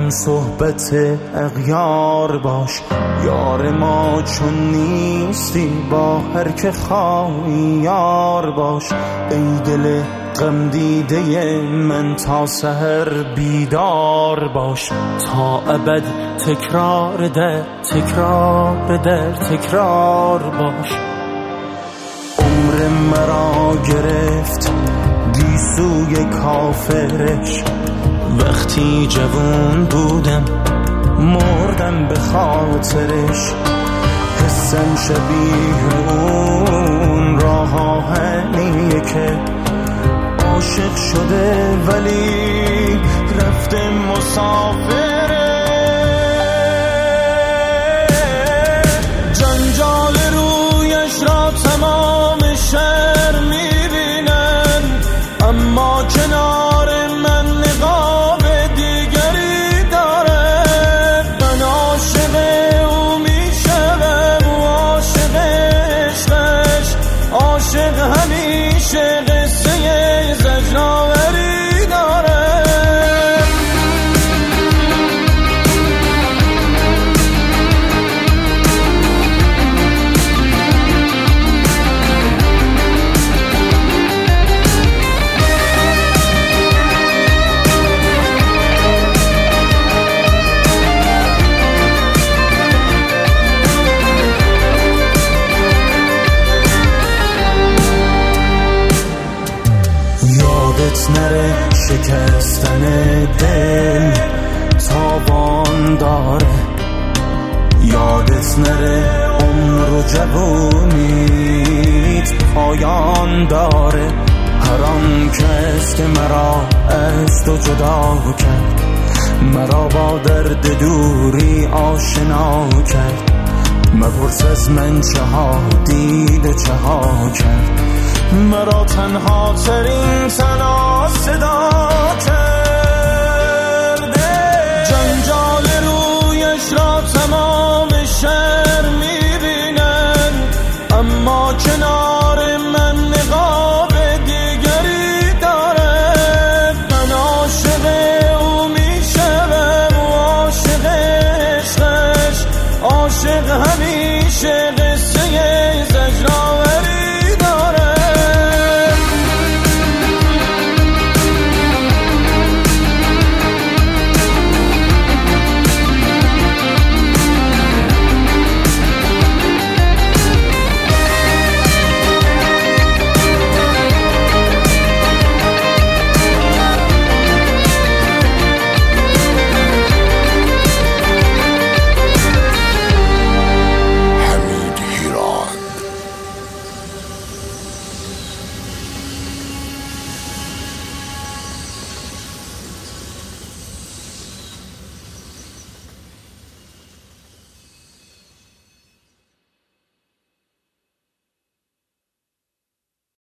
هم صحبت اغیار باش. یار ما چون نیستی با هر که خواهی یار باش. ای دل غم دیده من تا سحر بیدار باش. تا ابد تکرار در تکرار باش. عمر مرا گرفت گیسوی کافرش، وقتی جوان بودم مردم به خاطرش. حسم شبیه اون راه آهنیه که عاشق شده ولی رفته مسافره. جنجال رویش را تمام شهر میبینن، اما کنار من نقاب دیگری داره. من عاشق او میشم و عاشق عشقش، عاشق همیشه قصه زجرآوری داره. یادت نره شکستن دل تاوان داره. یادت نره عمر و جوونیت پایان داره. هر آن کس که مرا از تو جدا کرد، مرا با درد دوری آشنا کرد. مپرس از من چه ها دید و چه ها کرد، مرا تنها ترین تنها صدا کرد.